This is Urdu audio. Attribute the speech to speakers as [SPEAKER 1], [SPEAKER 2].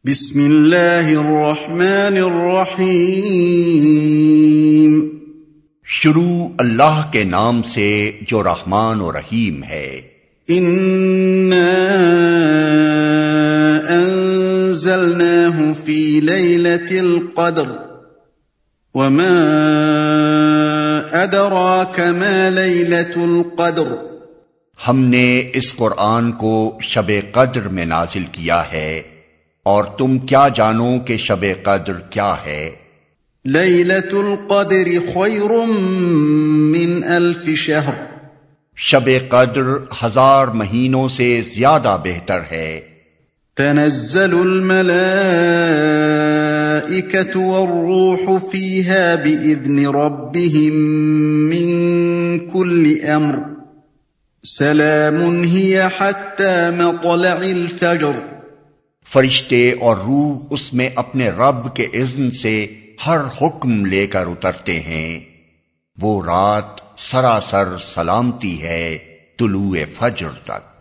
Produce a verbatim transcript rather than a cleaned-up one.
[SPEAKER 1] بسم اللہ الرحمن الرحیم۔
[SPEAKER 2] شروع اللہ کے نام سے جو رحمان و رحیم ہے۔
[SPEAKER 1] انا انزلناہ فی لیلۃ القدر وما ادراک ما لیلۃ القدر۔
[SPEAKER 2] ہم نے اس قرآن کو شب قدر میں نازل کیا ہے، اور تم کیا جانو کہ شب قدر کیا ہے؟
[SPEAKER 1] لیلۃ القدر خیر من الف شہر۔
[SPEAKER 2] شب قدر ہزار مہینوں سے زیادہ بہتر ہے۔
[SPEAKER 1] تنزل الملائکۃ والروح فیہا بإذن ربہم من کل امر سلام ہی حتی مطلع الفجر۔
[SPEAKER 2] فرشتے اور روح اس میں اپنے رب کے اذن سے ہر حکم لے کر اترتے ہیں۔ وہ رات سراسر سلامتی ہے طلوع فجر تک۔